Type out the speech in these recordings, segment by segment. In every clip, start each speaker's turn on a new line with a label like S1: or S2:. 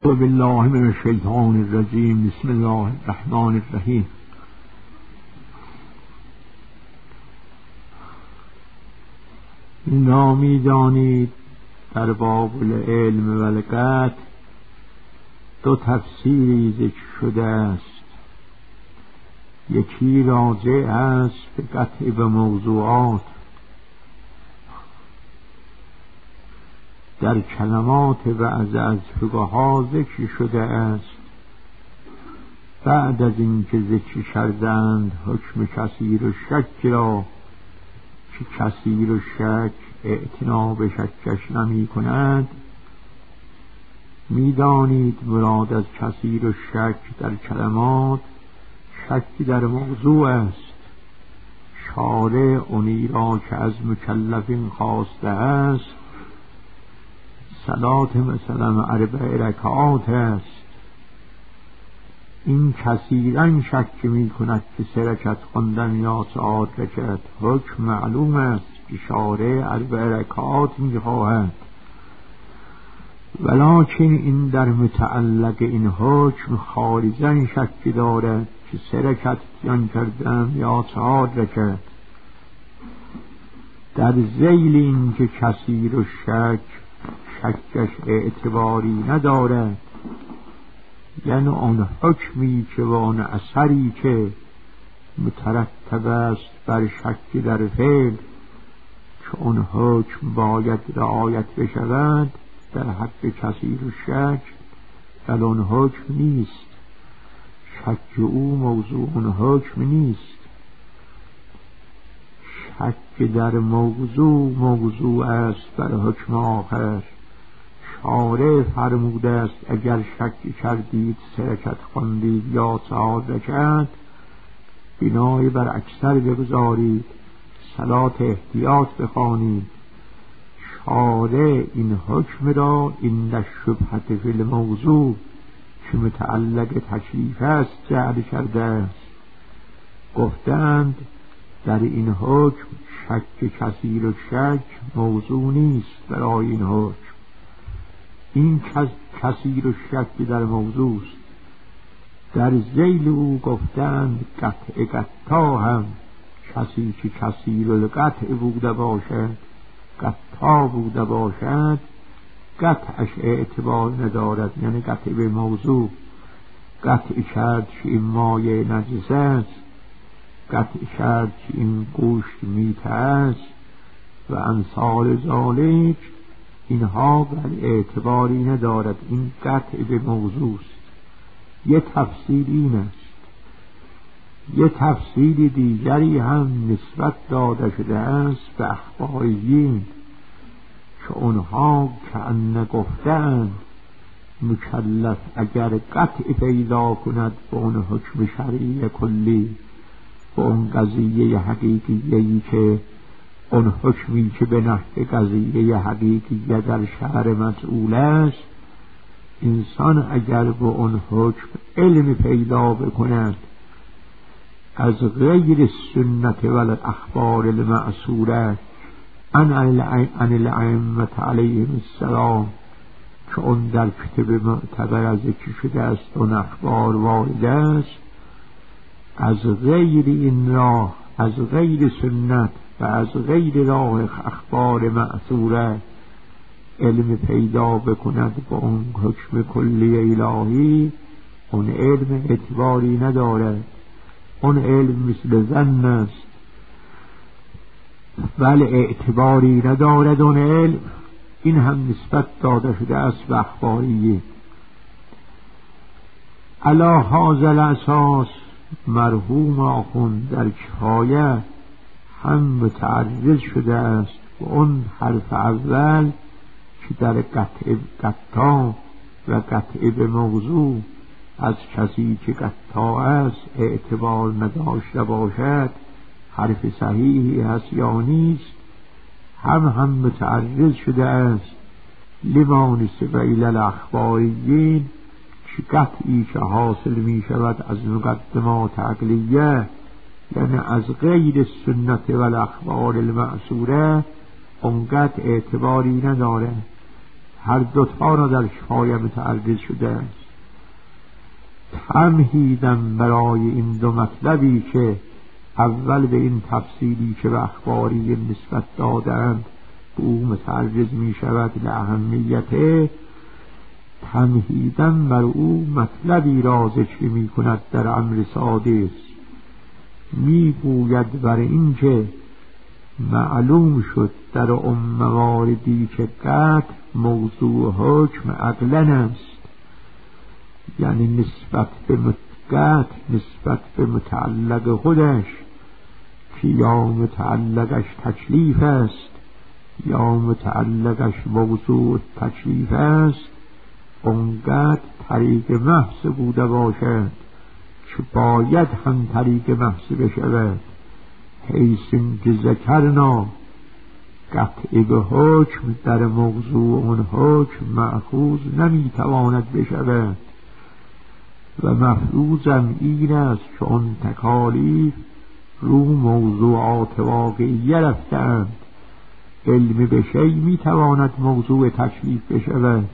S1: بالله من الشیطان الرجیم. بسم الله الرحمن الرحیم. نامی دانید در باب العلم و القطع دو تفسیری ذکر شده است. یکی راجع است به قطع به موضوعات. در کلمات بعض از فقها ذکر شده است بعد از اینکه ذکر کردند حکم کثیر و شک را که کثیر و شک اعتنا به شکش نمی کند، می دانید مراد از کثیر و شک در کلمات شک در موضوع است. شارع اونی را که از مکلفین خواسته است صلات مثلا 4 رکعات است. این کثیرا شک می کند که 3 رکعت خواندن یا 4 رکعت. حکم معلوم است که شارع 4 رکعات می خواهد، ولکن این در متعلق این حکم خارجا شک دارد که 3 رکعت اتیان کردم یا 4 رکعت. در ذیل این که کثیر و شکش اعتباری ندارد، یعنی آن حکمی که و آن اثری که مترتب است بر شک در فعل که آن حکم باید رعایت بشود در حق کثیر و شک، در آن حکم نیست. شک او موضوع آن حکم نیست. شک در موضوع است بر حکم آخر. شارع فرموده است اگر شک کردید 3 رکعت خواندید یا 4 رکعت، بنای بر اکثر بگذارید، صلات احتیاط بخوانید. شارع این حکم را این شبهت فی الموضوع که متعلق تکلیف است جعل کرده است. گفتند در این حکم شک کثیر و شک موضوع نیست برای این حکم. این کثیر و شک در موضوع است. در ذیل او گفتند قطع قطع هم کسی که کثیر القطع بوده باشد، قطع بوده باشد، قطعش اعتبار ندارد، یعنی قطع به موضوع. قطع کرد که این مایه نجس است، قطع کرد که این گوشت میته است و امثال ذالک، اینها بر اعتباری ندارد. این قطع به موضوع است. یه تفصیل این است. یه تفصیل دیگری هم نسبت داده شده است به اخباریین که اونها کأن گفتند مکلف اگر قطع پیدا کند به اون حکم شرعی کلی، به اون قضیه حقیقیه‌ای که اون حکمی که به نحو قضیه حقیقیه در شهر مسئول است، انسان اگر به اون حکم علم پیدا بکند از غیر سنت و الاخبار المأثوره عن الائمه علیهم السلام که اون در کتب معتبر ذکر شده است، اون اخبار وارد است، از غیر این راه، از غیر سنت و از غیر راه اخبار مأثوره علم پیدا بکند با اون حکم کلی الهی، اون علم اعتباری ندارد. اون علم مثل ظن است، ولی اعتباری ندارد اون علم. این هم نسبت داده شده است به اخباریه. علی هذا الاساس مرحوم آخوند در کفایه هم متعرض شده است و اون حرف اول که در قطع و قطع به موضوع از کسی که قطع است اعتبار نداشته باشد حرف صحیحی هست یا نیست، هم متعرض شده است لما نسبت الی الاخباریین که قطعی که حاصل می شود از مقدمات عقلیه، یعنی از غیر سنت و الاخبار المأثوره، اونقدر اعتباری نداره. هر دوتا را در شفای متعرض شده است. تمهیدم برای این دو مطلبی که اول به این تفصیلی که به اخباری نسبت دادند به او متعرض می شود لأهمیته، تمهیدم بر او مطلبی را ذکر می کند در امر سادس. می گوید بر این که معلوم شد در مواردی که قطع موضوع حکم عقلن است، یعنی نسبت به قطع نسبت به متعلق خودش که یا متعلقش تکلیف است یا متعلقش موضوع تکلیف است، اونقدر طریق محض بوده باشد که باید هم طریق محض بشود، حیث که ذکرنا قطع به حکم در موضوع اون حکم مأخوذ نمیتواند بشود و مفروضم این است که اون تکالیف رو موضوعات واقعیه رفتند. علم به شیء میتواند موضوع تکلیف بشود.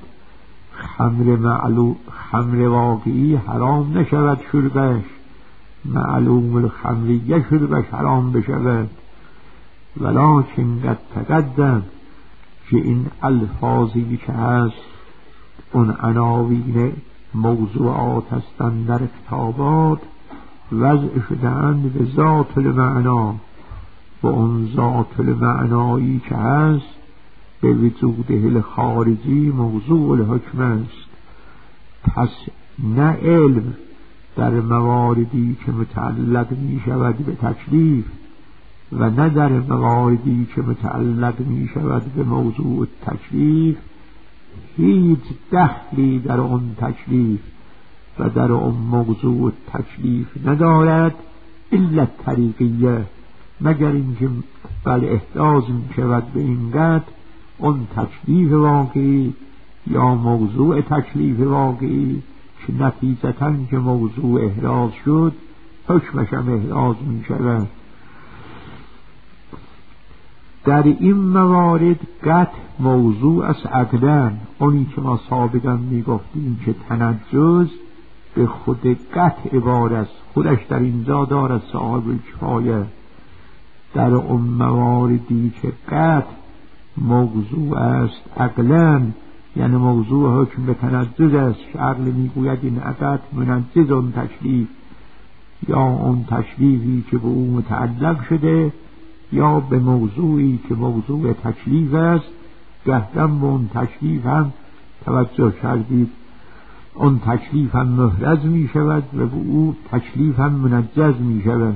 S1: خمر واقعی حرام نشود شربش، معلوم الخمریه شربش حرام بشود. ولکن قد تقدم که این الفاظی که هست اون عناوین موضوعات هستند در کتابات وضع شده‌اند به ذات المعنا و اون ذات المعنایی که هست به وجوده الخارجی موضوع الحکم است. پس نه علم در مواردی که متعلق می شود به تکلیف و نه در مواردی که متعلق می شود به موضوع تکلیف هیچ دخلی در اون تکلیف و در اون موضوع تکلیف ندارد الا طریقیه، مگر اینکه بل احتاج می شود به این قدر اون تکلیف واقعی یا موضوع تکلیف واقعی که نتیجتاً که موضوع احراز شد حکمش هم احراز می شود. در این موارد قطع موضوع از عقلن، اونی که ما سابقا می گفتیم که تنجز به خود قطع عبارت است، خودش در اینجا دارد صاحب کفایه. در اون مواردی که قطع موضوع است عقلن، یعنی موضوع حکم به تنجز است که عقل میگوید این عقد منجز اون تکلیف یا اون تکلیفی که به او متعلق شده یا به موضوعی که موضوع تکلیف است. گهدم به اون تکلیف هم توجه کردید اون تکلیف هم محرز می شود و به او تکلیف هم منجز می شود.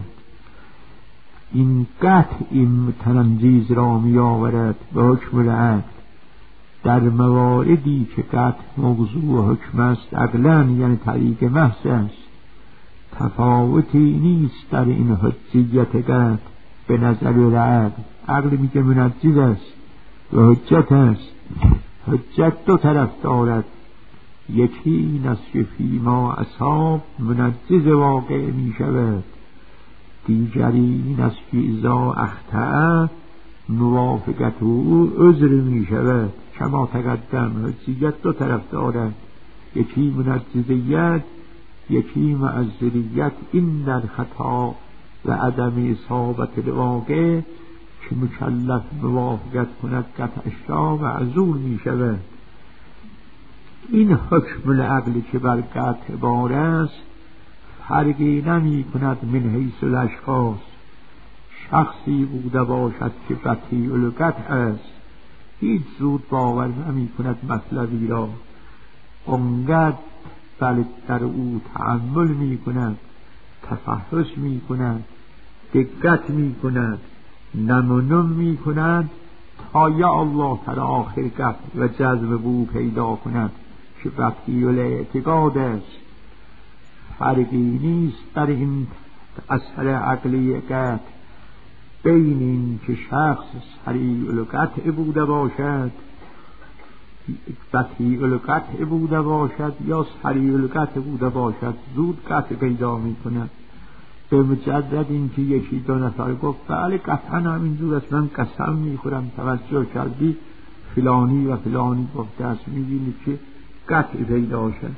S1: این قطع این تنجیز را می آورد به حکم العقل در مواردی که قطع موضوع حکم است عقلن، یعنی طریق محض است. تفاوتی نیست در این حجیت قطع به نظر العقل. عقل میگه منجز است و حجت است. حجت دو طرف دارد، یکی این است که فیما اصاب منجز واقع می شود، دیگری این است که اذا اخطأ موافقت او عذر می شود. کما تقدم حجیت دو طرف دارد، یکی منجزیت یکی معذریت. این در خطا و عدم اصابت الواقع که مکلف موافقت کند قطعش را معذور می شود. این حکم العقل که بر قطع بار است فرقی نمی کند من حیث الاشخاص. شخصی بوده باشد که بطیع القطع است، هیچ زود باور نمی کند مطلبی را، اونقدر بل در او تأمل می کند، تفحص می کند، دقت می کند، نم می کند تا یا الله تعالی آخر قطع و جزم بو پیدا کند که بطیع الاعتقاد است. فرقی نیست در این اثر عقلی قطع بین این که شخص سریع القطع بوده باشد، بطیع القطع بوده باشد یا سریع القطع بوده باشد، زود قطع پیدا می کند. به مجرد این که یکی دو نفر گفت بله قطعا همینجور است، من قسم می خورم، توجه کردی فلانی و فلانی گفته است، می‌بینید که قطع پیدا شد.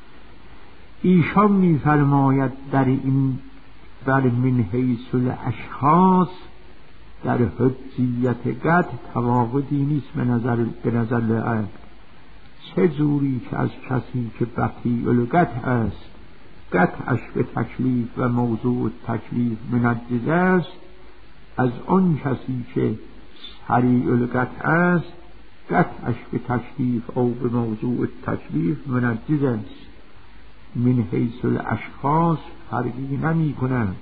S1: ایشان می‌فرماید در این من حیث الاشخاص در حجیت قطع تفاوتی نیست به نظر عقل. چه جوری که از کسی که بطیء القطع است قطعش به تکلیف و موضوع تکلیف منجز است، از آن کسی که سریع القطع است قطعش به تکلیف او به موضوع تکلیف منجز است. من حیث الاشخاص فرقی نمی کند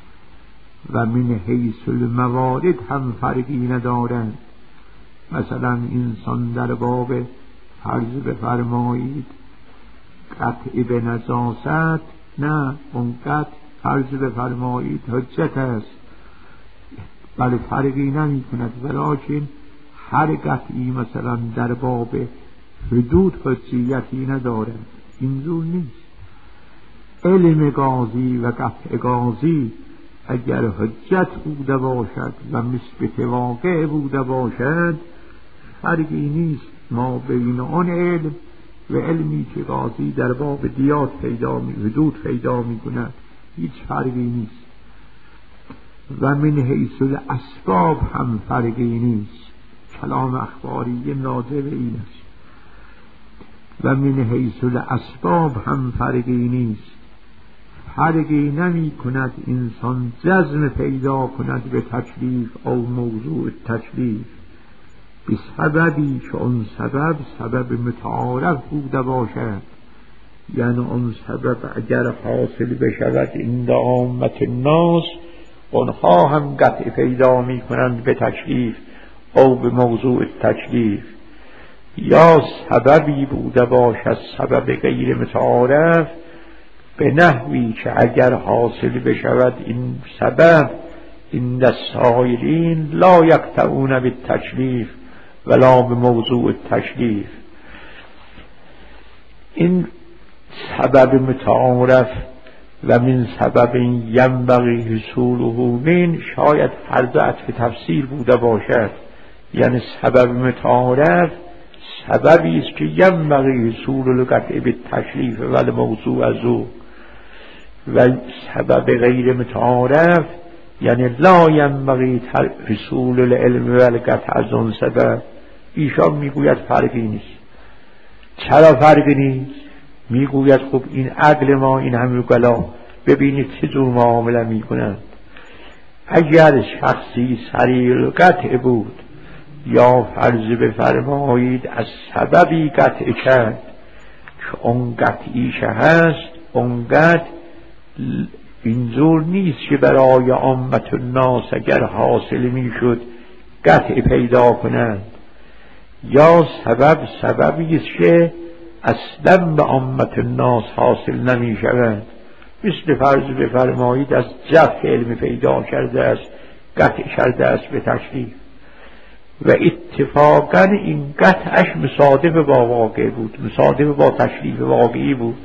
S1: و من حیث الموارد هم فرقی ندارد. مثلا انسان در باب فرض بفرمایید قطع به نجاست، نه اون قطع فرض بفرمایید حجت است، بله فرقی نمی کند، ولیکن هر قطعی مثلا در باب حدود حجیتی ندارد. اینجور نیست. علم قاضی و قطع قاضی اگر حجت بوده باشد و مثبت واقع بوده باشد فرقی نیست ما بین آن علم و علمی که قاضی در باب دیات حدود پیدا می کند، هیچ فرقی نیست. و من حیث الاسباب هم فرقی نیست. کلام اخباری ناظر این است. و من حیث الاسباب هم فرقی نیست. فرقی نمی کند انسان جزم پیدا کند به تکلیف او موضوع تکلیف به سببی که اون سبب متعارف بوده باشد. یعنی اون سبب اگر حاصل بشود این عامت الناس، اونها هم قطع پیدا می کنند به تکلیف او به موضوع تکلیف. یا سببی بوده باشد سبب غیر متعارف به نحوی که اگر حاصل بشود این سبب این السائلین لا یقطعون بالتکلیف ولا به موضوع تکلیف. این سبب متعارف و من سبب ینبغی حصوله من شاید فرض عطف تفسیر بوده باشد. یعنی سبب متعارف سببی است که ینبغی حصول القطع بالتکلیف و موضوع ازو، و سبب غیر متعارف یعنی لا ینبغی حصول العلم و القطع از اون سبب. ایشان میگوید فرقی نیست. چرا فرقی نیست؟ میگوید خب این عقل ما این همه گلا ببینید چه جور معامله میکنند. اگر شخصی سریع القطع بود یا فرض بفرمایید از سببی قطع کرد که اون قطعیش هست، اون قطع اینجور نیست که برای عامت الناس اگر حاصل میشد قطع پیدا کنند. یا سببی است که اصلا به عامت الناس حاصل نمی شود. مثل فرض بفرمایید از جف علم پیدا کرده است قطع کرده است به تکلیف و اتفاقا این قطعش مصادف با واقع بود، مصادف با تکلیف واقعی بود.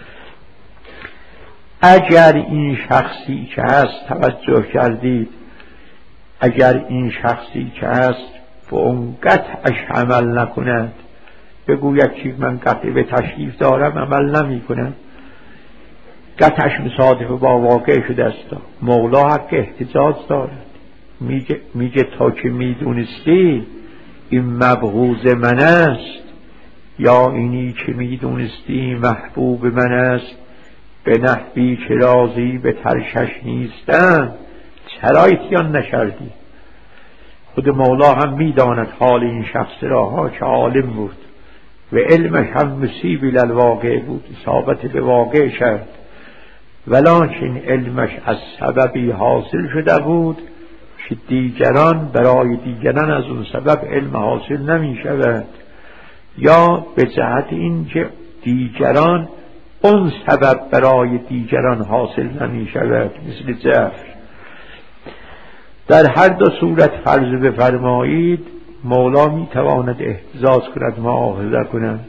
S1: اگر این شخصی که هست توجه کردید، اگر این شخصی که هست به اون قطعش عمل نکند، بگوید که من قطع به تکلیف دارم عمل نمی کنم، قطعش مصادف با واقع شده است. مولا حق احتجاج دارد. میگه تا که میدونستی این مبغوض من است یا اینی که میدونستی محبوب من است به نحوی که راضی به ترکش نیستم چرا اتیان نکردی؟ خود مولا هم میداند حال این شخص را که عالم بود و علمش هم مصیب للواقع بود، اصابت به واقع کرد، ولکن علمش از سببی حاصل شده بود که دیگران برای دیگران از اون سبب علم حاصل نمی شود، یا به جهت این که دیگران اون سبب برای دیگران حاصل نمی شود، مثل جفر. در هر دو صورت فرض بفرمایید مولا می تواند احتجاج کند، مؤاخذه کند.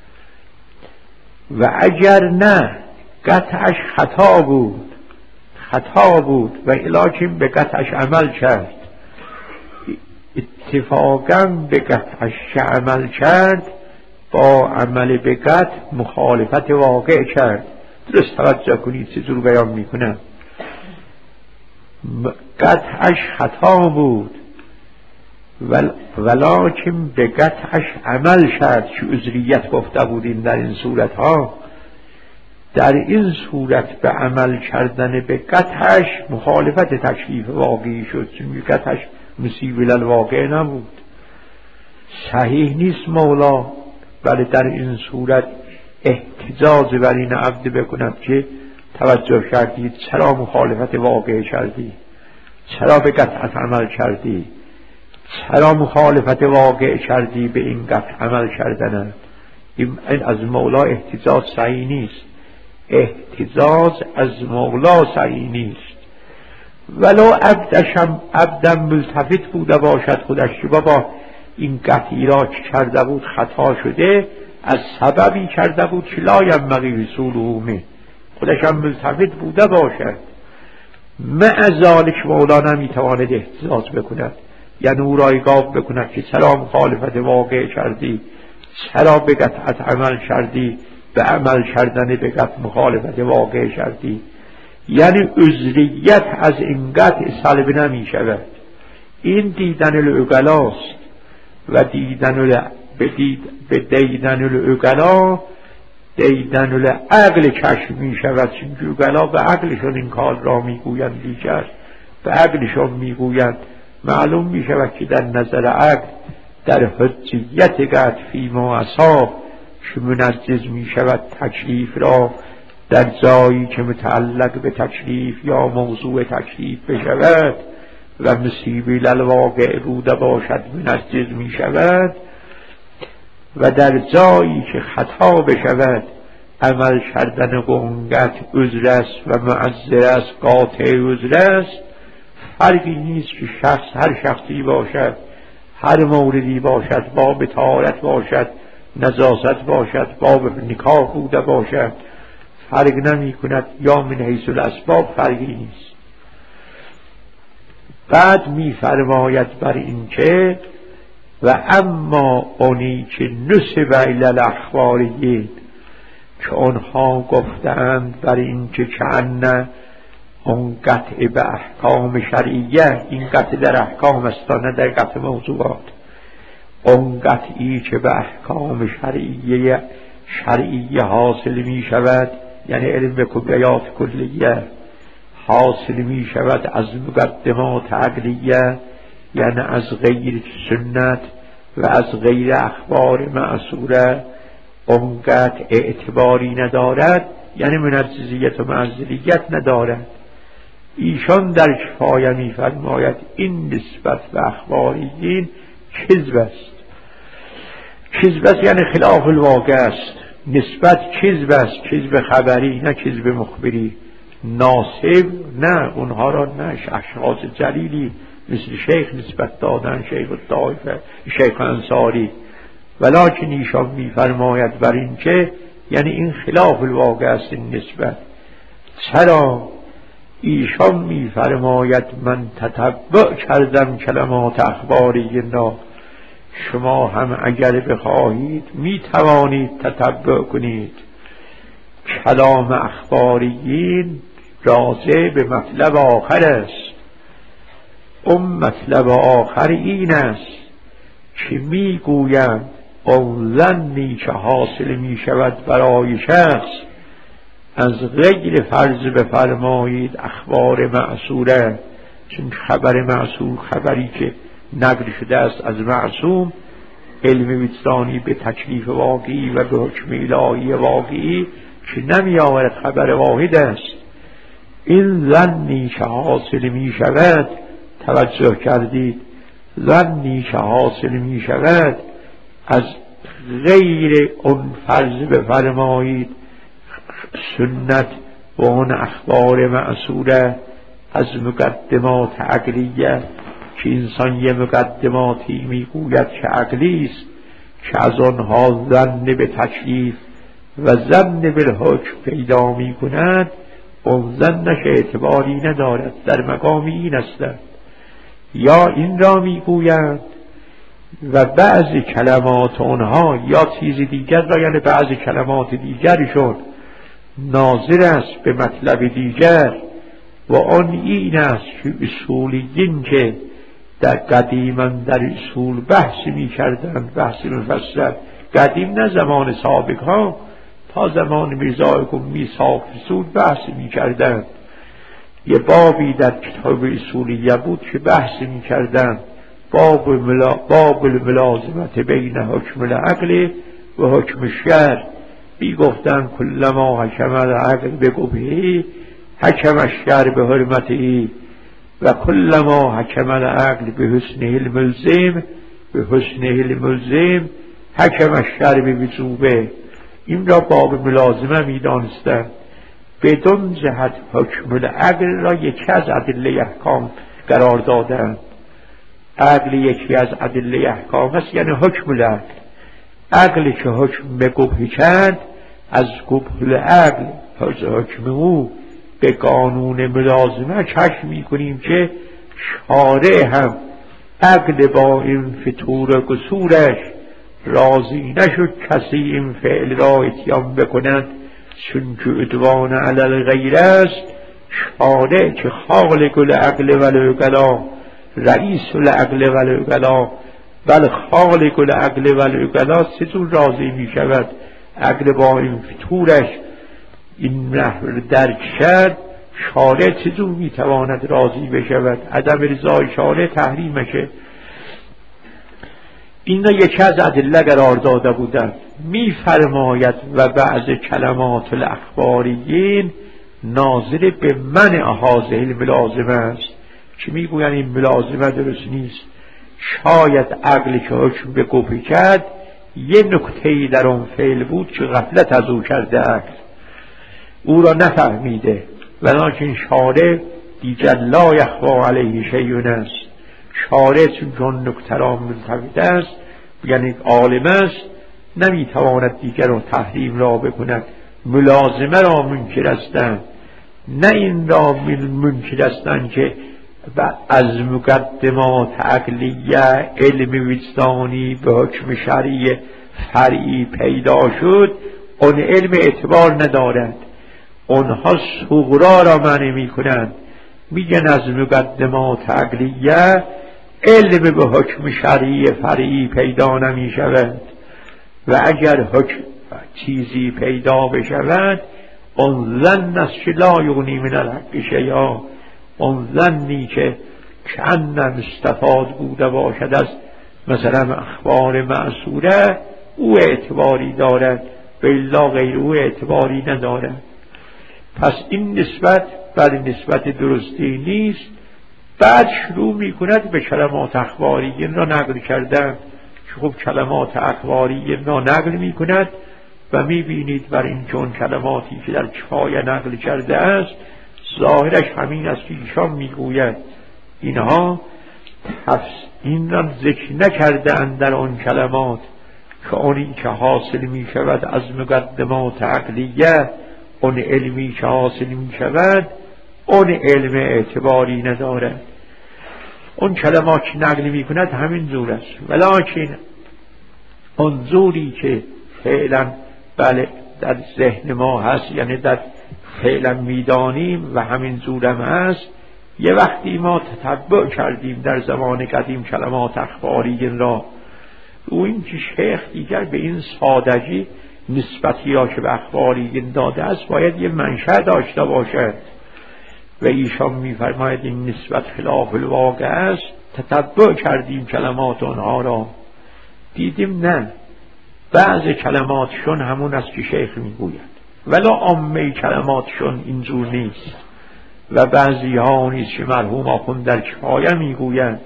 S1: و اگر نه قطعش خطا بود و لکن به قطعش عمل کرد، اتفاقا به قطعش عمل کرد با عمل به قطع مخالفت واقع کرد. درست توجه کنید چطور بیان میکنم. قطعش خطا بود ولکن به قطعش عمل کرد که عذریت گفته بودیم در این صورت ها. در این صورت به عمل کردن به قطعش مخالفت تکلیف واقعی شد، چون قطعش مصیب الواقع نبود. صحیح نیست مولا ولی در این صورت احتجاج بر این عبد بکند که توجه کردید چرا مخالفت واقع کردی، چرا به قطعت عمل کردی، چرا مخالفت واقع کردی به این قطع عمل کردن. این از مولا احتجاج صحیح نیست، احتجاج از مولا صحیح نیست. ولو عبدم ملتفت بوده باشد خودش که بابا این قطعی را که کرده بود خطا شده از سببی کرده بود که لا ینبغی رسولهمه، خودش هم ملتفت بوده باشد. مع ذالک مولا نمیتواند احتجاج بکند، یعنی او را ایقاف بکند که چرا مخالفت واقع کردی، چرا به قطعت عمل کردی، به عمل کردن به قطع مخالفت واقع کردی. یعنی عذریت از این قطع سلب نمی شود. این دیدن العقلاست و به دیدن العقلا دیدن العقل کشف می شود، چون عقلا به عقلشون این کار را می گویند، دیگر به عقلشون می گویند. معلوم می شود که در نظر عقل در حجیت قطع فیما اصاب که منجز می شود تکلیف را در جایی که متعلق به تکلیف یا موضوع تکلیف بشود و مصیبی للواقع بوده باشد منجز می شود، و در جایی که خطا بشود عمل کردن قنقت عذر است و معذر است، قاطع عذر است. فرقی نیست که هر شخصی باشد، هر موردی باشد، باب طهارت باشد، نجاست باشد، باب نکاح بوده باشد، فرق نمی کند، یا من حیث الاسباب فرقی نیست. بعد می فرماید بر این که و اما اونی که نسب الی الاخباریین که آنها گفتند بر این که کأن اون قطع به احکام شرعیه، این قطع در احکام است نه در قطع موضوعات، اون قطعی که به احکام شرعیه حاصل می شود، یعنی علم به کلیات کلیه حاصل می شود از مقدمات عقلیه، یعنی از غیر سنت و از غیر اخبار معصوره، اون قطع اعتباری ندارد، یعنی منجزیت و معذریت ندارد. ایشان در کفایه می فرماید این نسبت به اخباریین کذب است. کذب است یعنی خلاف الواقع است. نسبت کذب است، کذب خبری نه کذب مخبری. ناسب نه، اونها را نه، اشخاص جلیلی مثل شیخ نسبت دادن، شیخ الطائفه، شیخ انصاری. ولکن ایشان می فرماید بر این که یعنی این خلاف الواقع است این نسبت. چرا؟ ایشان می فرماید من تتبع کردم کلمات اخبارینا، شما هم اگر بخواهید می توانید تتبع کنید. کلام اخباریین راجع به مطلب آخر است. اون مطلب آخر این است که می گویند اون ظنی که حاصل می شود برای شخص از غیر فرض بفرمایید اخبار معصوره، چون خبر معصور خبری که نقل شده است از معصوم، علم وجدانی به تکلیف واقعی و به حکم الهی واقعی که نمی آورد خبر واحد است. این ظنی که حاصل می شود، توجه کردید، ظنی که حاصل می شود از غیر اون فرض بفرمایید سنت و اون اخبار معصوره، از مقدمات عقلیه که انسان یه مقدماتی میگوید که عقلی است که از آنها ظن به تکلیف و ظن بالحکم پیدا می کند، اون ظنش اعتباری ندارد، در مقام این است. یا این را میگویند و بعضی کلمات اونها یا چیز دیگر را، یعنی بعضی کلمات دیگرشون ناظر است به مطلب دیگر و آن این است که اصولیین که در قدیما در اصول بحث می کردند، بحث مفصل، قدیم نه زمان سابق ها، تا زمان میرزا قمی صاحب اصول بحث می کردند. یه بابی در کتاب اصولیه بود که بحث می کردند باب الملازمت بین حکم العقل و حکم الشرع. می گفتن کلما حکم العقل به قبحه حکم الشرع به حرمته و کلما حکم العقل به حسنه الملزم به حسنه الملزم حکم الشرع به وجوبه. این را باب ملازمه می دانستند. بدون جهت حکم العقل را یکی از ادله احکام قرار دادند. عقل یکی از ادله احکام است، یعنی حکم العقل. عقلی که حکم به قبح کرد، از قبح العقل حکم او به قانون ملازمه کشف می کنیم که شارع هم عقل با این فتور و قصورش راضی نشد کسی این فعل را اتیان بکند، چون که عدوان علی الغیر است. شارع که خالق العقل والعقلا، رئیس العقل والعقلا، بل خالق العقل والعقلا چطور راضی می شود؟ عقل با این فتورش این نحو درک شد، شارع چطور می تواند راضی بشود؟ عدم رضای شارع تحریمشه. این را یکی از ادله قرار داده بودند. می فرماید و بعض کلمات الاخباریین ناظر به منع هذه الملازمه است، که می گویند این ملازمه درست نیست. شاید عقلی که حکم به قبح کرد یه نکته‌ای در اون فعل بود که غفلت از او کرده عقل، او را نفهمیده، ولکن شارع دیگر لا یخفی علیه شیء است. شارع چون نکته را ملتفت است، یعنی عالم است، نمیتواند دیگر را تحریم را بکند. ملازمه را منکر هستند، نه این را منکر هستند که از مقدمات عقلیه علم وجدانی به حکم شرعی فرعی پیدا شد، اون علم اعتبار ندارد. اونها صغرا را معنی می کنند، میگن از مقدمات عقلیه علم به حکم شرعی فرعی پیدا نمی شود و اگر حکم چیزی پیدا بشود اون ظن است که لا یغنی من الحق شیئا، اون ظنی که کأن مستفاد بوده باشد از مثلا اخبار معصوره، او اعتباری دارد و الا غیر او اعتباری ندارد. پس این نسبت بر نسبت درستی نیست. بعد شروع می کند به کلمات اخباریین را نقل کردن، که خب کلمات اخباریین را نقل می کند و می بینید بر این چون کلماتی که در کفایه نقل کرده است ظاهرش همین است که ایشان می گوید اینها این را ذکر نکرده اند در آن کلمات که آنی که حاصل می شود از مقدمات عقلیه، اون علمی که حاصل می شود اون علم اعتباری ندارد. اون کلمات که نقل می کند همین زور است، ولکن اون زوری که فعلا بله در ذهن ما هست، یعنی در فعلا میدانیم و همین زورم هست، یه وقتی ما تتبع کردیم در زمان قدیم کلمات اخباریین را، او این که شیخ دیگر به این سادگی نسبتی ها که به اخباریین داده است باید یه منشأ داشته باشد و ایشان میفرماید این نسبت خلاف الواقع است. تتبع کردیم کلمات آنها را، دیدیم نه، بعض کلماتشون همون است که شیخ میگوید ولی عامه کلماتشون اینجور نیست و بعضی ها نیست که مرحوم آخوند در کفایه میگوید،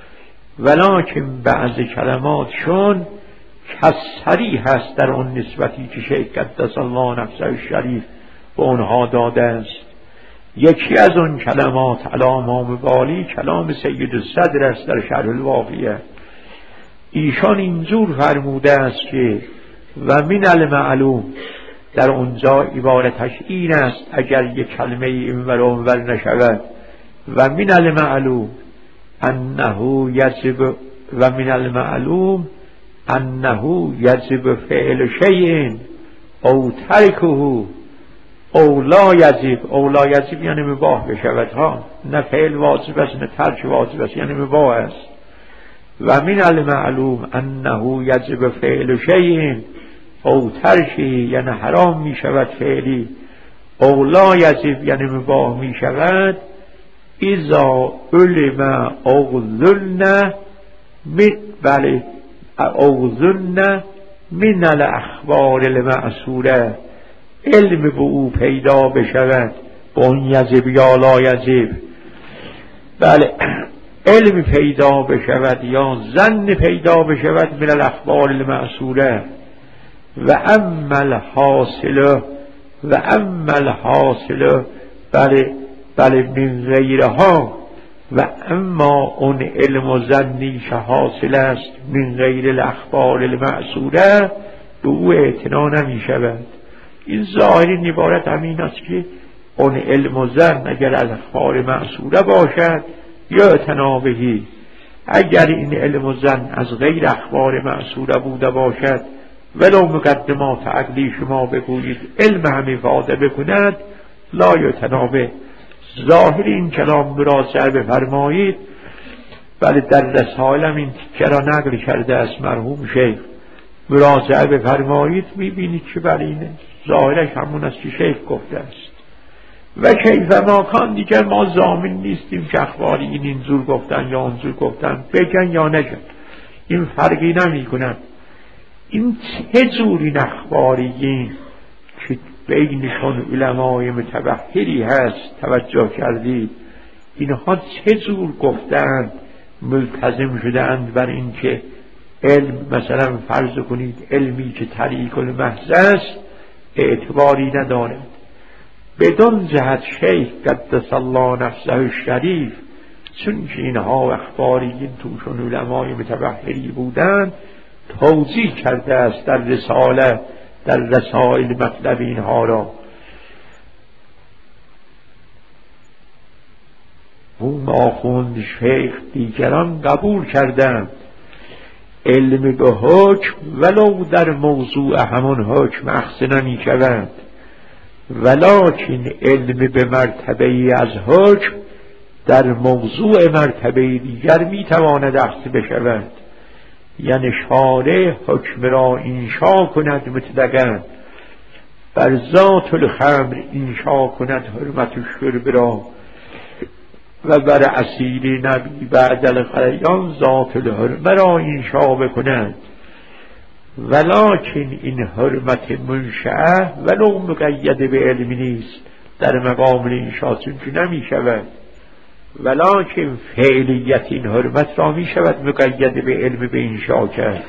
S1: ولکن بعض کلماتشون کسری هست در اون نسبتی که شیخ قدس الله نفسه الشریف به اونها داده است. یکی از اون کلمات علی امام والی کلام سید الصدر است در شرح الواقعه. ایشان اینجور فرموده است که و من المعلوم، در اونجا عبارتش این است اگر یک کلمه این ور اونور نشود، و من المعلوم انه یجب و من المعلوم انه یجب فعل شیء او ترکه او لا یجب. او لا یجب یعنی مباح بشود ها، نه فعل واجب است نه ترک واجب است، یعنی مباح است. و من المعلوم انه یجب فعل شیء او ترکه یعنی حرام می شود فعلی، او لا یجب یعنی مباح می شود. اذا علم او ظن بله او ظن من الاخبار المأثوره، علم به او پیدا بشود با اون یجب یا لا یجب، بله علم پیدا بشود یا ظن پیدا بشود من الاخبار المأثوره. و اما الحاصل بله من غیرها، و اما اون علم و ظنی که حاصل است من غیر الاخبار المأثوره به او اعتنا نمی شود. این ظاهری عبارت همین است که اون علم و ظن اگر از اخبار معصوره باشد یا اعتنا بهی، اگر این علم و ظن از غیر اخبار معصوره بوده باشد ولو مقدمات عقلی شما بگویید علم هم افاده بکند لا اعتنا به. ظاهر این کلام مراجعه بفرمایید، بله در رسالم این تیکه را نقل کرده است مرحوم شیخ، مراجعه بفرمایید میبینید که بله اینه ظاهرش همون است که شیخ گفته است. و کیف ما کان دیگر ما ضامن نیستیم که اخباری اینجور گفتن یا اونجور گفتن، بگن یا نگن، این فرقی نمی کند. این چه جور این اخباریین که بینشون علمای متبحری هست توجه کردید، اینها چه جور گفتند ملتزم شدند بر این که علم مثلا فرض کنید علمی که طریق المحض است اعتباری ندارد. بدون جهت شیخ قدس الله نفسه الشریف، چون که اینها اخباریین توشون علمای متبحری بودند توضیح کرده است در رساله در رسائل مطلب اینها را. اون آخوند شیخ دیگران قبول کردند علم به حکم ولو در موضوع همون حکم اخذ نمی شود، ولکن علم به مرتبه از حکم در موضوع مرتبه دیگر می تواند اخذ بشود. یعنی شارع حکم را انشا کند مطلقاً، بر ذات الخمر انشا کند حرمت الشرب را، و بر اسیر نبی بعد الغلیان ذات الحرمه را انشا بکند. ولکن این حرمت منشأه ولو مقید به علم نیست در مقام انشا، چون که نمی شود، ولکن فعلیت این حرمت را می شود مقید به علم به انشا کرد.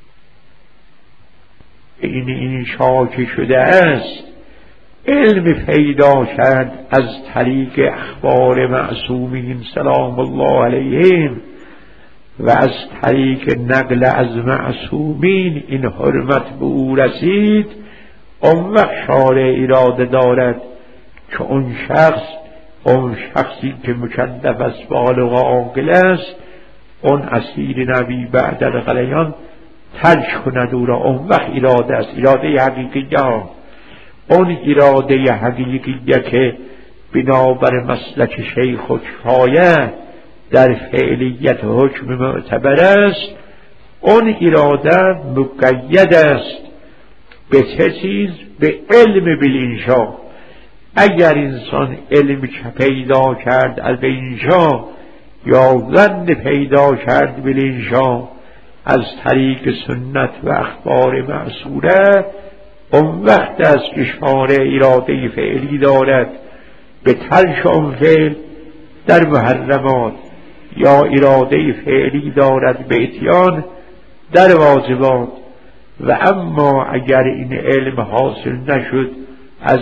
S1: این انشا که شده است علم پیدا کرد از طریق اخبار معصومین سلام الله علیهم و از طریق نقل از معصومین این حرمت به او رسید. اون وقت شارع اراده دارد که اون شخصی که مکلف است بالغ عاقل است اون اسیر نبی بعد الغلیان ترک کند او را. اون وقت اراده است، اراده حقیقیه ها، اون اراده حقیقیه که بنابر مسلک شیخ و کفایه در فعلیت حکم معتبر است، اون اراده مقید است به چه چیز؟ به علم بالانشا. اگر انسان علم پیدا کرد از انشا یا ظن پیدا کرد بالانشا از طریق سنت و اخبار معصوره، اون وقت است که شارع اراده فعلی دارد به ترک آن فعل در محرمات، یا اراده فعلی دارد به اتیان در واجبات. و اما اگر این علم حاصل نشد از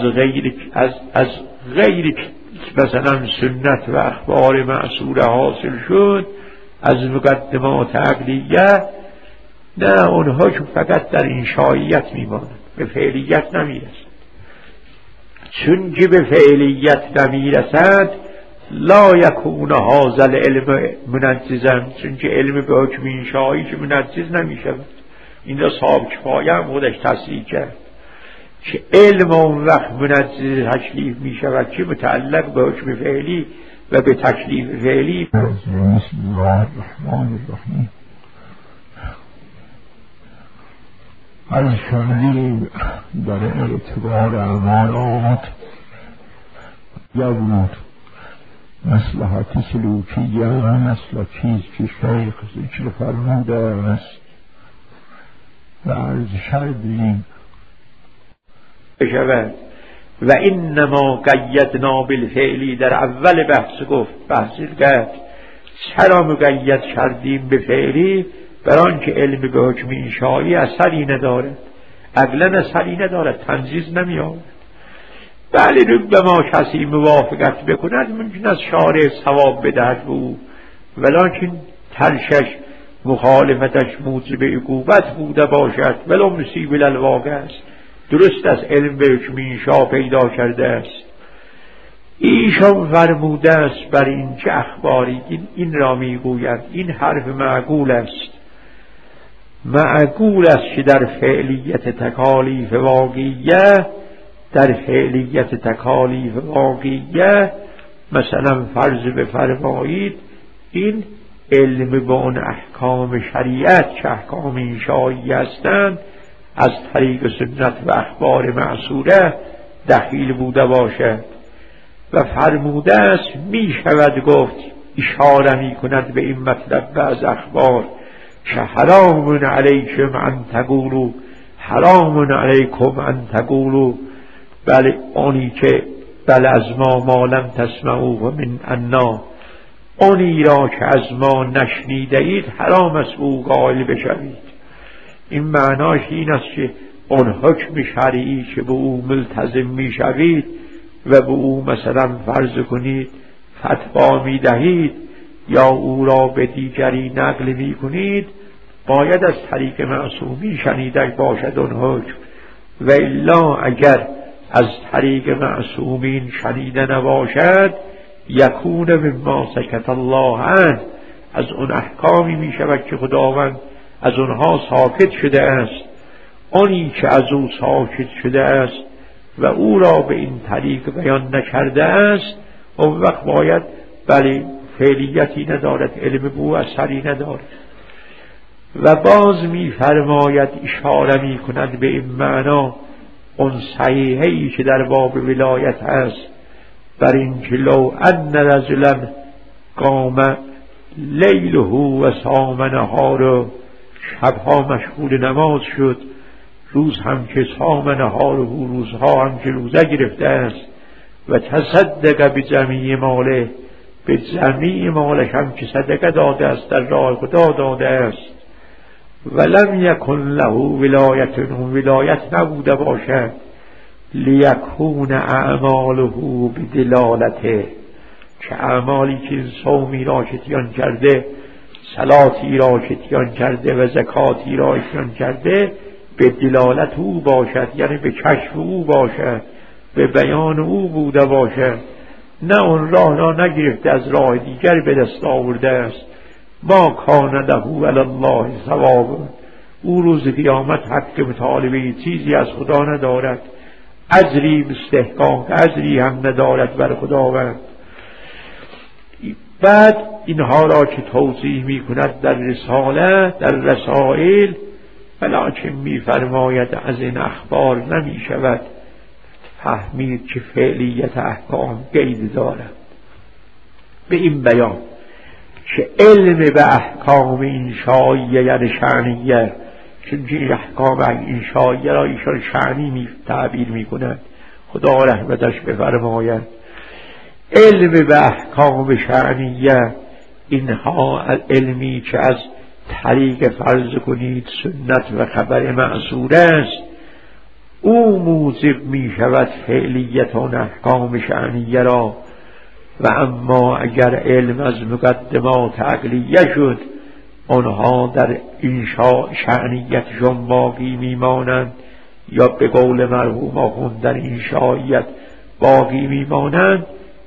S1: غیر مثلا سنت و اخبار معصوره حاصل شد از مقدمات عقلیه، نه اون حکم فقط در انشائیت میماند، به فعلیت نمیرسد. چون که به فعلیت نمیرسد لا یکون هذا العلم منجزا، چون که علم به حکم انشایی که منجز نمی شود. این را صاحب کفایه هم خودش تصریح کرد که علم اون وقت منجز تکلیف می شود که متعلق به حکم فعلی و به تکلیف فعلی.
S2: بسم الله الرحمن الرحیم. از شنیدیم در اعتبار اعمالات بود مصلحت سلوکیه مثل چیز که شیخ ذکر فرموده است و عرض شدیم
S1: بشود. و اینما قیدنا بالفعلی، در اول بحث گفت بحثی کرد چرا مقید کردیم به فعلی؟ بران که علم به حکم انشایی اثری ندارد، عقلا اثری ندارد، تنجیز نمی آورد. بله ربما کسی موافقت بکند ممکن است شارع ثواب بدهد به او، ولکن ترشش مخالفتش موجب عقوبت بوده باشد ولو مصیب الواقع است. درست از علم به حکم انشا پیدا کرده است. ایشان فرموده است بر این چه اخباری این را میگوید. این حرف معقول است، معقول است که در فعلیت تکالیف واقعیه، در فعلیت تکالیف واقعیه مثلا فرض بفرمایید این علم به اون احکام شریعت که احکام انشایی هستند از طریق سنت و اخبار معصوره دخیل بوده باشد. و فرموده است می شود گفت، اشاره می کند به این مطلب از اخبار که حرام علیکم ان تقولوا، حرام علیکم ان تقولوا، بله آنی که بله از ما لم تسمعوا و من انا، آنی را که از ما نشنیده اید حرام است او قائل بشوید. این معناش این است که اون حکم شرعی که به او ملتزم می شوید و به او مثلا فرض کنید فتوا می دهید یا او را به دیگری نقل می کنید باید از طریق معصومی شنیده باشد اون حکم، و الا اگر از طریق معصومین شنیده نباشد یکون مما سکت الله عنه، از اون احکامی می شود که خداوند از اونها ساکت شده است. آنی که از او ساکت شده است و او را به این طریق بیان نکرده است اون وقت باید بله فعلیتی ندارد، علم به او اثری ندارد. و باز می فرماید اشاره می کند به این معنا اون صحیحه‌ای که در باب ولایت است بر این که لو ان رجلا قام لیله و صام نهاره، شبها مشغول نماز شد روز هم که صام نهاره، روزها هم که روزه گرفته است، و تصدق به جمیع ماله، به جمیع مالش هم که صدقه داده است در راه خدا داده است، ولم یکن له ولایت، ولایت نبوده باشد، لیکون اعماله بدلالته، که اعمالی که صومی را شتیان کرده، صلاتی را شتیان کرده و زکاتی را شتیان کرده به دلالت او باشد، یعنی به کشف او باشد، به بیان او بوده باشد، نه اون راه را نگرفته از راه دیگر به دست آورده است. ما کان له علی الله ثواب، او روز قیامت حق مطالبه چیزی از خدا ندارد، اجری مستحقاق اجری هم ندارد بر خداوند. بعد اینها را که توضیح می کند در رساله در رسائل، ولکن می فرماید از این اخبار نمی شود فهمید که فعلیت احکام قید دارد. به این بیان که علم به احکام انشائیه یعنی شأنیه، چون که احکام انشائیه را ایشان شأنی تعبیر می کند، خدا رحمتش بفرماید. علم به احکام شأنیه اینها علمی که از طریق فرض کنید سنت و خبر معصور است، او موجب می شود فعلیت آن احکام شأنیه را. و اما اگر علم از مقدمات عقلیه شد آنها در انشاء شأنیتشون باقی میمانند، یا به قول مرحوم آخوند در انشائیت باقی میمانند،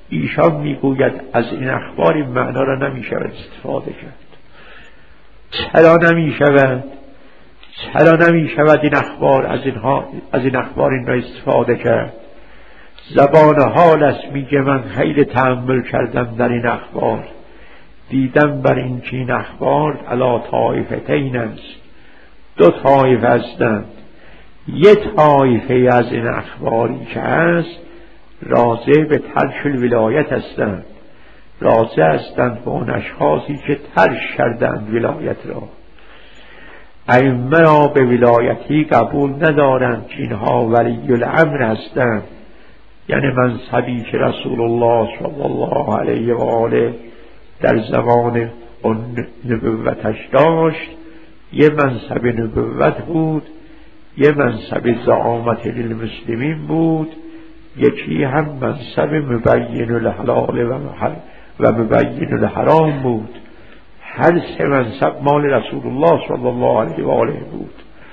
S1: ایشان میگوید از این اخبار این معنا را نمی شود استفاده کرد. چرا نمی شود؟ چرا نمی شود این اخبار از این اخبار این را استفاده کرد؟ زبان حال است، میگه من خیلی تأمل کردم در این اخبار، دیدم بر این که این اخبار علی طایفتین است، دو طایفه هستند. یک طایفه از این اخباری که هست راضی به ترک الولایت هستند، راضی هستند به اون اشخاصی که ترک کردند ولایت را. ائمه را به ولایتی قبول ندارند که اینها ولی الامر هستند، یعنی منصبی که رسول الله صلی الله علیه و آله در زمان اون نبوتش داشت، یه منصب نبوت بود، یه منصب زعامت للمسلمین بود، یکی هم منصب مبین الحلال و مبین الحرام بود. هر سه منصب مال رسول الله صلی الله علیه و آله بود.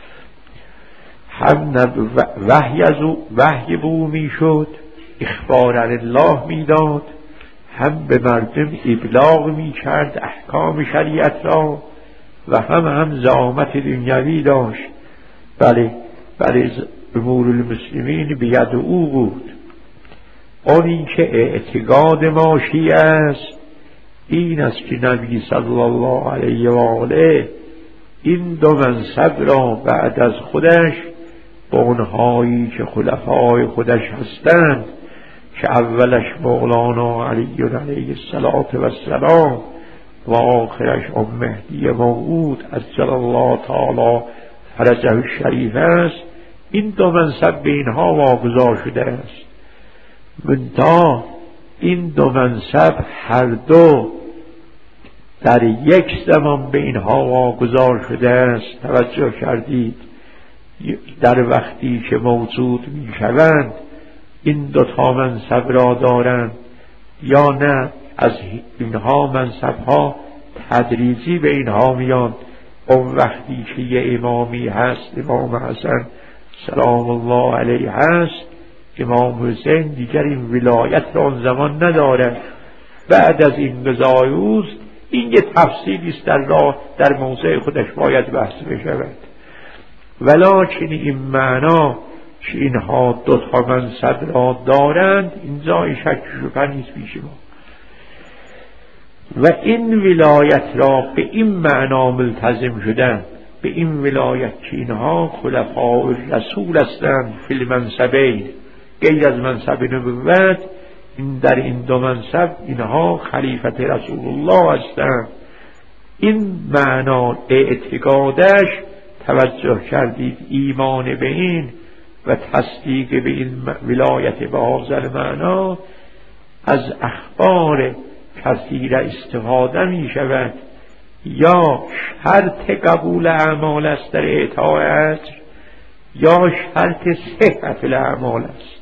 S1: هم وحی به او میشد، اخبار عن الله میداد، هم به مردم ابلاغ میکرد احکام شریعت را، و هم زعامت دنیوی داشت. بله امور المسلمین بید او بود. اونی که اعتقاد ما شیعه است این است که نبی صلی الله علیه و آله این دو منصب را بعد از خودش با اونهایی که خلفای خودش هستند، که اولش مولانا علی علیه السلام و آخرش مهدی موعود عجل الله تعالی فرجه الشریف است، این دو منصب به اینها واگذار شده است. منتها این دو منصب هر دو در یک زمان به اینها واگذار شده است. توجه کردید؟ در وقتی که موجود می شوند این دو تا منصب را دارند، یا نه از اینها منصبها تدریجی به اینها میان. اون وقتی که یه امامی هست، امام حسن سلام الله علیه هست، امام حسین دیگر این ولایت را اون زمان نداره. بعد از این قضای اوست، این یه تفصیلی است در موضع خودش باید بحث بشود. ولکن این معنا که اینها دو تا منصب را دارند اینجا شک شبهه نیست پیش ما. و این ولایت را به این معنا ملتزم شدن، به این ولایت که اینها خلفاء الرسول هستند فی المنصبین، غیر از منصب نبوت، این در این دو منصب اینها خلیفت رسول الله هستند. این معنا اعتقادش، توجه کردید، ایمان به این و تصدیق به این ولایت به هذا معنا از اخبار کثیر استفاده می شود. یا شرط قبول اعمال است در اعطاء اجر، یا شرط صحت الاعمال است.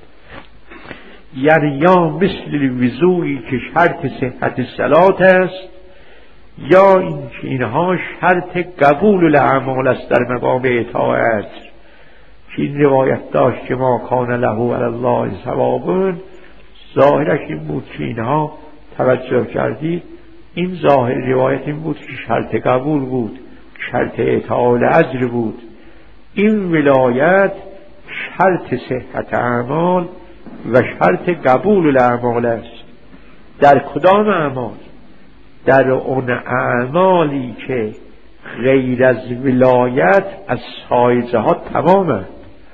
S1: یعنی یا مثل وضوئی که شرط صحت صلات است، یا اینها شرط قبول الاعمال است در مقام اعطاء اجر. که این روایت داشت که ما کان له علی الله ثواب، ظاهرش این بود که اینها، توجه کردید، این ظاهر روایت این بود که شرط قبول بود، شرط اعطاء الاجر بود. این ولایت شرط صحت اعمال و شرط قبول الاعمال است. در کدام اعمال؟ در اون اعمالی که غیر از ولایت از سایزه ها تمامه.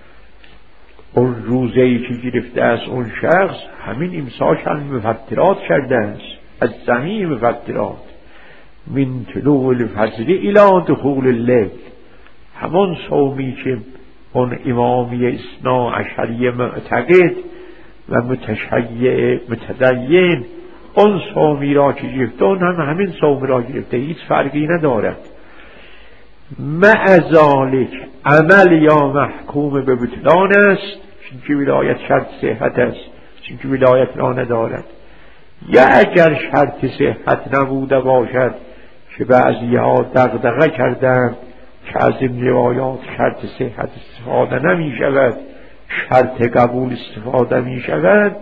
S1: اون روزه‌ای که گرفته است اون شخص، همین امساک هم مفطرات کرده است، از زمین مفطرات، من طلوع الفجر الی دخول اللیل. همون صومی که اون امامی اثنا عشری معتقد و متشیع متدین اون صومی را که گرفته، اون هم همین صوم را گرفته، هیچ فرقی ندارد. مع ذالک عمل یا محکوم به بطلان است، چونکه ولایت شرط صحت است، چونکه ولایت را ندارد. یا اگر شرط صحت نبوده باشد که بعضی ها دغدغه کردند که از این روایات شرط صحت استفاده نمی شود، شرط قبول استفاده می شود،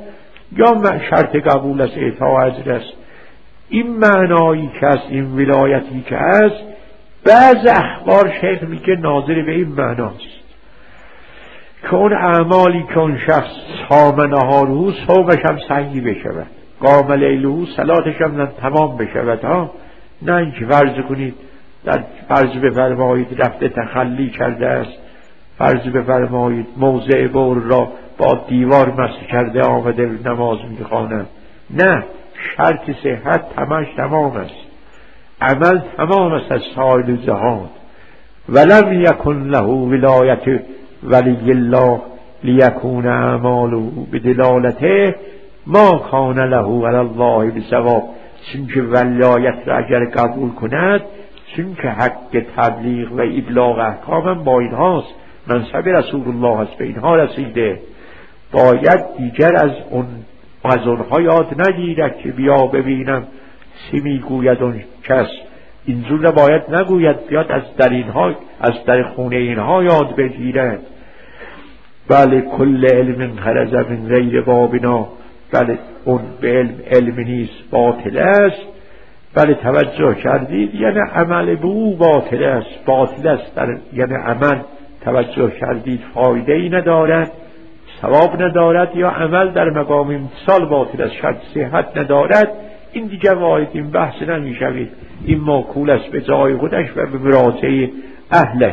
S1: یا شرط قبول از اعطا اجر است. این معنایی که است، این ولایتی که است، بعض اخبار شیخ میگه ناظر به این معناست که اون اعمالی که اون شخص صام نهاره صومش هم سنگی بشود، قام لیله صلاتش هم تمام بشود. نه اینکه فرض کنید در فرض بفرمایید رفته تخلی کرده است، فرض بفرمایید موضع بول را با دیوار مسح کرده آمده نماز میخواند. نه، شرط صحت تمام است، عمل تمام است از سائر جهان. ولم یکن له ولایت ولی الله لیکون اعماله بدلالته ما کان له علی الله بثواب. چون که ولایت را اگر قبول کند، چون که حق تبلیغ و ابلاغ احکام هم با اینهاست، منصب رسول الله است، به اینها رسیده، باید دیگر از اونها یاد نگیرد که بیا ببینم چی میگوید اون کس، اینجور نباید نگوید، بیاد از در خونه اینها یاد بگیرد. بله کل علم خرج من غیر بابنا، بله اون به علم نیست، باطل است. بله توجه کردید، یعنی عمل به او باطل است، باطل است یعنی عمل توجه کردید فایده ای ندارد، ثواب ندارد، یا عمل در مقام امتثال باطل است، شرط صحت ندارد. این دیگر واحد این بحث نمیشوید، این موکول است به جای خودش و به مراجعه اهلش.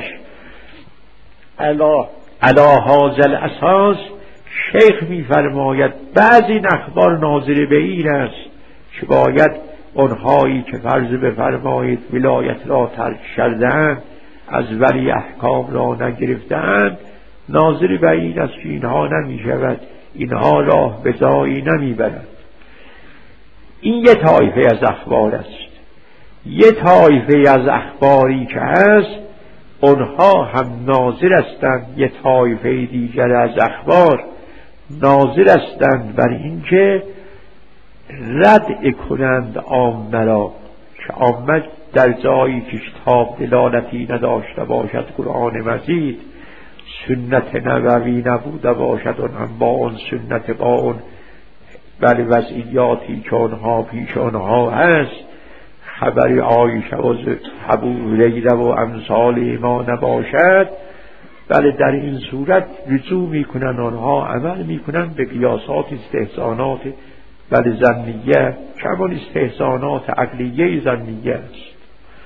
S1: علا هذا الاساس شیخ میفرماید بعضی اخبار ناظر به این است که باید اونهایی که فرض بفرمایید ولایت را ترک کردند، از ولی احکام را نگرفتند، ناظر به این است که اینها نمیشود، اینها راه به جایی نمیبرند. این یه طایفه از اخبار است. یه طایفه از اخباری که هست اونها هم ناظر هستند، یه طایفه دیگر از اخبار ناظر هستند بر این که رد کنند عامه را، که عامه در جایی که کتاب دلالتی نداشته باشد، قرآن مجید، سنت نبوی نبوده باشد، اون هم با اون سنت، با اون بله وضعیاتی که اونها پیش اونها هست، خبری عایشه و ابو هریره و امثال ما نباشد، بله در این صورت رجوع میکنن، آنها عمل میکنن به قیاسات استحسانات بله ظنیه، کمان استحسانات عقلیه ظنیه است.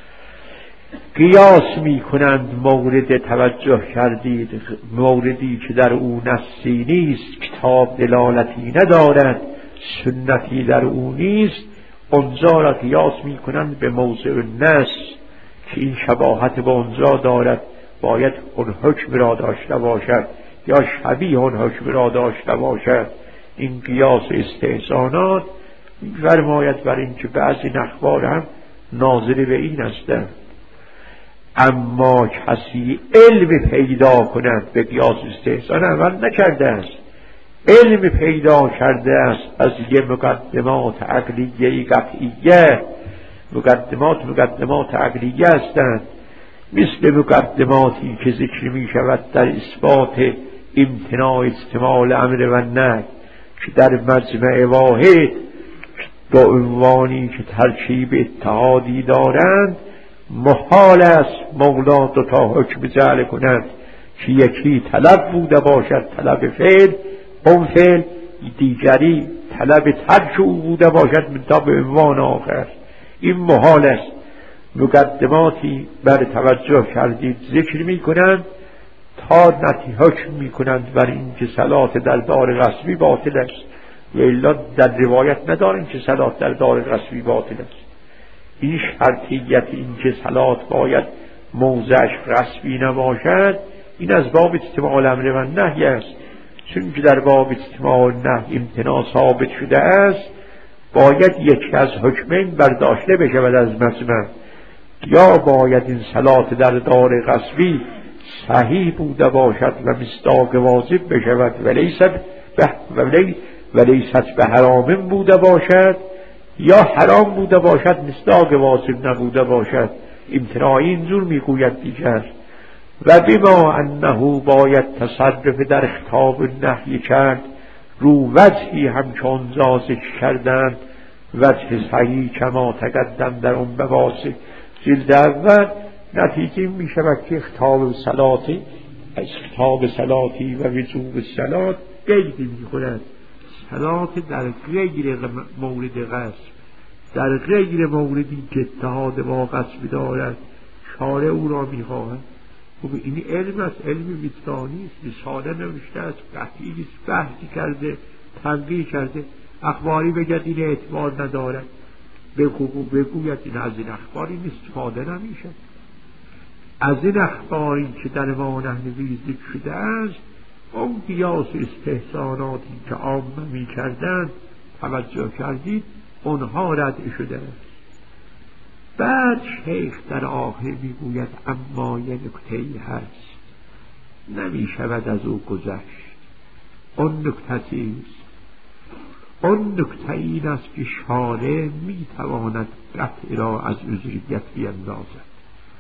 S1: قیاس میکنند مورد توجه کردید، موردی که در او نصی نیست، کتاب دلالتی ندارد، سنتی در او نیست، اونجا را قیاس میکنند به موضع نص که این شباهت به اونجا دارد، باید اون حکم را داشته باشد یا شبیه اون حکم را داشته باشد. این قیاس استحسانات فرماید بر این که بعضی اخبار هم ناظر به این هستند. اما کسی علم پیدا کند، به قیاس استحسان عمل نکرده است، علم پیدا کرده است از یه مقدمات عقلیه قطعیه، مقدمات عقلیه هستند، مثل مقدماتی که ذکر می شود در اثبات امتناع احتمال امر و نهی، که در مجمع واحد دو عنوانی که ترکیب اتحادی دارند، محال است مولا دو تا حکم جعل کند که یکی طلب بوده باشد، طلب فعل، اون فعل، دیگری طلب ترک او بوده باشد منتها به عنوان آخر. این محال است. مقدماتی بر توجه کردید ذکر می کنند تا حکم می کنند بر این که صلات در دار غصبی باطل است، و الا در روایت نداریم که صلات در دار غصبی باطل است. این شرطیت، این که صلات باید موضعش غصبی نباشد، این از باب اجتماع الامر و نهی است. چون که در باب اجتماع النهی امتناع ثابت شده است، باید یکی از حکمین برداشته بشود از مجمع، یا باید این صلات در دار غصبی صحیح بوده باشد و مصداق واجب بشود، ولیست به حرام بوده باشد، یا حرام بوده باشد مصداق واجب نبوده باشد. امتناعی اینجور میگوید دیگر. و بما انه باید تصرف در خطاب نحی کرد رو وجهی همچون زاسک کردند وجه صحیح کما تقدم در اون بواسط جلد اول. نتیجه می شود که خطاب صلاتی و وجوب صلات قیدی می کند. صلات در غیر مورد قصد، در غیر موردی که اتحاد با قصد دارد شارع او را می خواهد. خب این علم است، علم وجدانی است، رساله نوشته است، قطعی است، بحثی کرده، تنقیح کرده. اخباری بگد این اعتبار ندارد، بگوید این از این اخباری استفاده نمیشه. از این اخباری که در ما نحوی ذکر شده است، اون قیاس استحساناتی که عامه می کردن توجه کردید، اونها رد شده است. بعد شیخ در آخر می گوید اما یک نکته‌ای هست نمی شود از او گذشت. اون نکته چیست؟ اون نکته این است که شارع می تواند قطع را از عذریت بیندازد.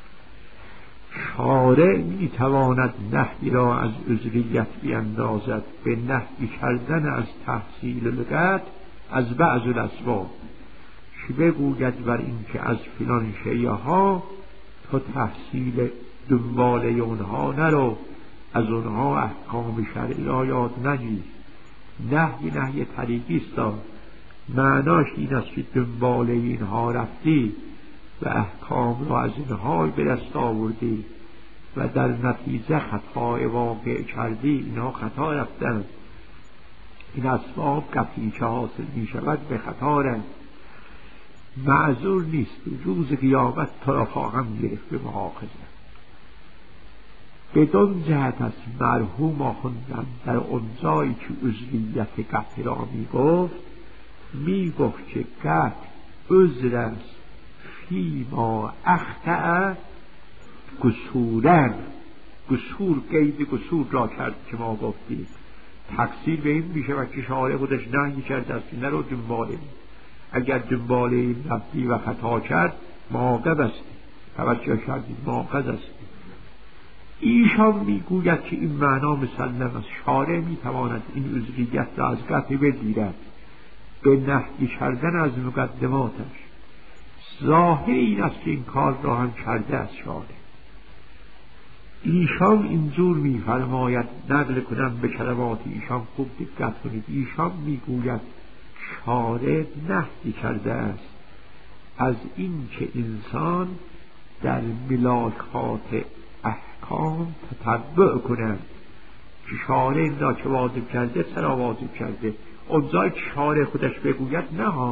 S1: شارع می تواند نهی را از عذریت بیندازد به نهی کردن از تحصیل لغت از بعض الاسباب. که بگوید بر این که از فلان شیعه ها تو تحصیل دنباله اونها نرو، از اونها احکام شرعی را یاد نگیر. نهی طریقی است، معناش این است که دنباله اینها رفتی و احکام را از اینها به دست آوردی و در نتیجه خطای واقع کردی. اینها خطا رفتن، این اسباب قطعی که حاصل می شود به خطا رفت. معذور نیست، روز قیامت تو را خواهم گرفت به مؤاخذه. بدون جهت از مرحوم آخوندم در اونجایی که عذریت قطع را می گفت که قطع عذر است فیما اخطأ قصورا. قصور قید قصور را کرد که ما گفتیم. تقصیر به این می شود که شارع خودش نهی کرده است که نرو دنباله. اگر دنباله این رفتی و خطا کرد معاقب است. توجه کردید، معاقب است. ایشان میگوید که این معنا مسلم است. شارع میتواند این عذریت را از قطع بگیرد به نهی کردن از مقدماتش. ظاهر این است که این کار را هم کرده است شارع. ایشان اینجور میفرماید، نقل کنم به کلمات ایشان، خوب دقت کنید. ایشان میگوید شارع نهی کرده است از این که انسان در ملاکات احکام تتبع کنند. که شارع این را که واجب کرده چرا واجب کرده؟ اونجا که شارع خودش بگوید نه ها،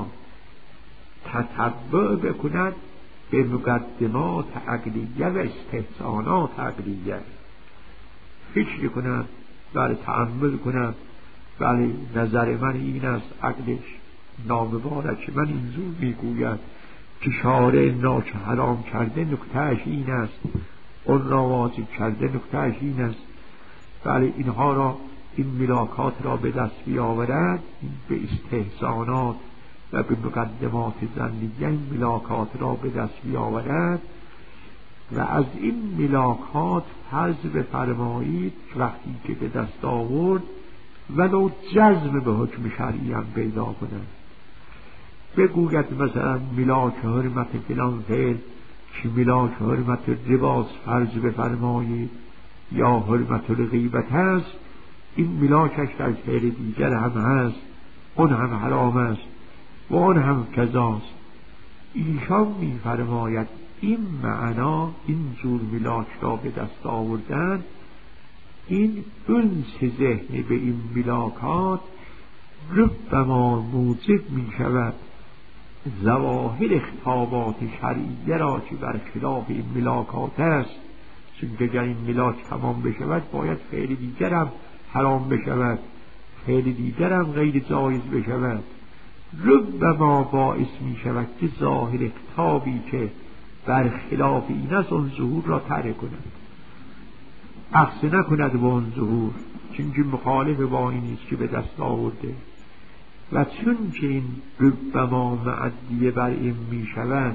S1: تتبع بکند به مقدمات عقلیه و استحسانات عقلیه. فکر کنند، بله تأمل کنند، بله نظر من این است، عقلش نامبارک من اینجور میگوید که شارع نا که حرام کرده نکتهش این است، اون را واجب کرده نکتهش این است. بله اینها را، این ملاکات را به دست بیاورد به استحسانات و به مقدمات ظنیه، این ملاکات را به دست بیاورد و از این ملاکات حذف بفرمایید وقتی که به دست آورد ولو جزم به حکم شرعی هم پیدا کنند. بگوید مثلا ملاک حرمت فلان فعل که ملاک حرمت لباس فرض بفرمایید یا حرمت الغیبت هست، این ملاکش در فعل دیگر هم هست، اون هم حرام است و اون هم کذاست. ایشان میفرماید این معنا، این جور ملاک را به دست آوردن، این انس ذهن به این ملاکات ربما موجب می شود ظواهر خطابات شرعیه را که بر خلاف این ملاکات است. چون اگر این ملاک تمام بشود باید فعل دیگر هم حرام بشود، فعل دیگر هم غیر جایز بشود. ربما باعث می شود که ظاهر خطابی که بر خلاف این است اون ظهور را ترک کند، عکس نکند با اون ظهور، چون که مخالف با این است که به دست آورده. و چون که این ربما معدیه بر این می شود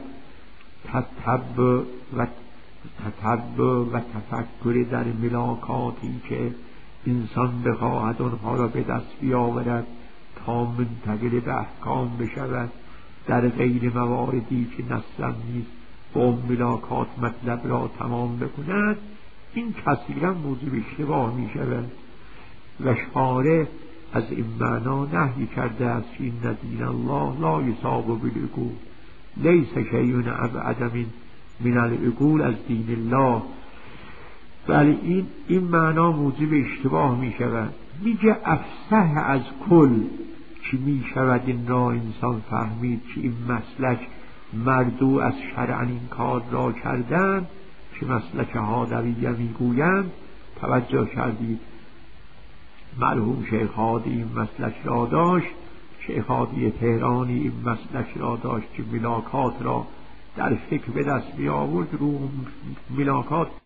S1: تتبع و تفکر در ملاکاتی که انسان بخواهد آنها را به دست بیاورد تا منتقل به احکام بشود در غیر مواردی که نصا نیست با ملاکات مطلب را تمام بکند، این کثیرا موجب اشتباه می شود و شارع از این معنا نهی کرده است که این دین الله لا یصاب بالعقول لیس شیء ابعد من العقول از دین الله. ولی این معنا موجب اشتباه می شود. میگه افصح از کل که می شود این را انسان فهمید که این مسلک مردو از شرعا این کار را کردن که مسلک هادویه میگویند. توجه کردید مرحوم شیخ هادی این مسلک را داشت، شیخ هادی تهرانی این مسلک را داشت که ملاکات را در فکر به دست می آورد، رو ملاکات